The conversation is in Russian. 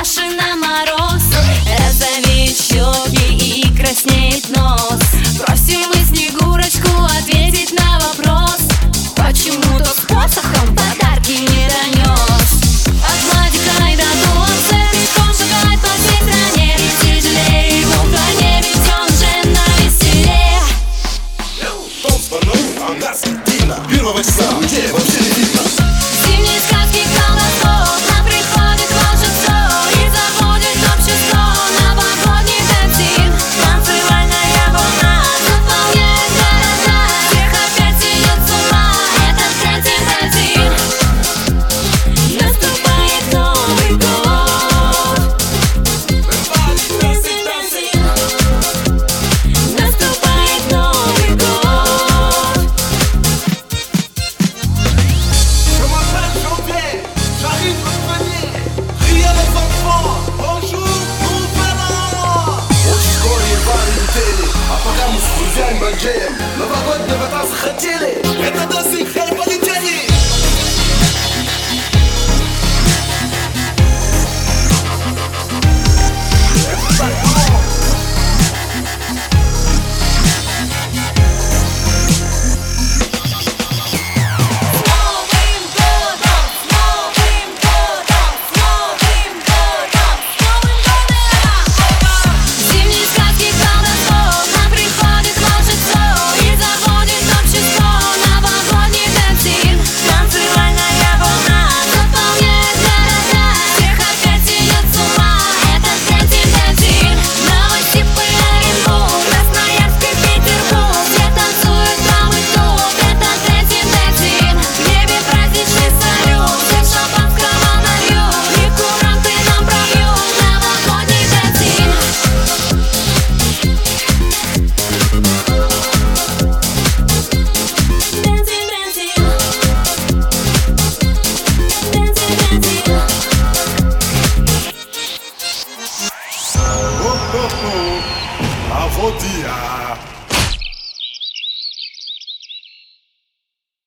машина мороз. Розовеют щеки и краснеет нос. Просим мы Снегурочку ответить на вопрос, почему тот с посохом подарки не донес. От Владика и до Туапсе пешком шагает по всей стране. Тяжелее ему вдвойне, ведь он же навеселе. Том звонок, а нас едино. 1 числа людей вообще не видно. Зимние сказки колдовство, нам приходит волшебство и заводит общество. Новогодний тантин, танцевальная волна заполняет города, всех опять идет с ума этот тантин-тантин. Наступает Новый год. Тантин-тантин. Наступает Новый год. Je m'appelle Jean-Pierre, j'arrive le premier. Criez les enfants, bonjour, nouvel an. Очень скоро едва летели, а пока мы с друзьями банджеем новогоднего танца хотели. Это до сих пор полетели. Зимние сказки колдовство, нам приходит волшебство и заводит общество. Новогодний тантин, танцевальная волна заполняет города, всех опять идет с ума этот тантин-тантин. Новосиб, Оренбург, Красноярск и Петербург, все танцуют новый тур, это тантин-тантин. В небе праздничный салют, все шампанского нальют и куранты нам пробьют. Новогодний тантин. Ho, ho, ho. А вот и я.